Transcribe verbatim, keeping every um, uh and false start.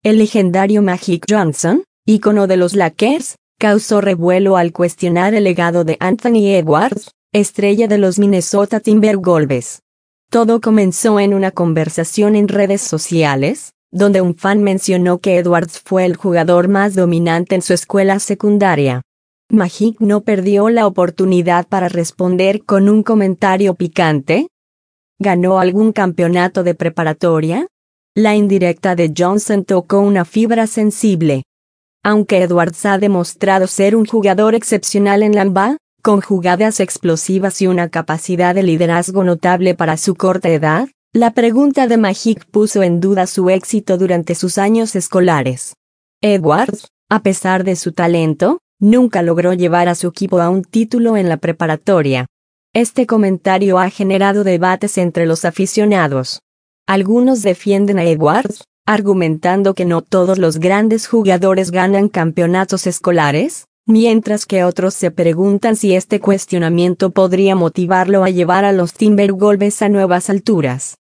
El legendario Magic Johnson, ícono de los Lakers, causó revuelo al cuestionar el legado de Anthony Edwards, estrella de los Minnesota Timberwolves. Todo comenzó en una conversación en redes sociales, donde un fan mencionó que Edwards fue el jugador más dominante en su escuela secundaria. Magic no perdió la oportunidad para responder con un comentario picante. ¿Ganó algún campeonato de preparatoria? La indirecta de Johnson tocó una fibra sensible. Aunque Edwards ha demostrado ser un jugador excepcional en la N B A, con jugadas explosivas y una capacidad de liderazgo notable para su corta edad, la pregunta de Magic puso en duda su éxito durante sus años escolares. Edwards, a pesar de su talento, nunca logró llevar a su equipo a un título en la preparatoria. Este comentario ha generado debates entre los aficionados. Algunos defienden a Edwards, argumentando que no todos los grandes jugadores ganan campeonatos escolares, mientras que otros se preguntan si este cuestionamiento podría motivarlo a llevar a los Timberwolves a nuevas alturas.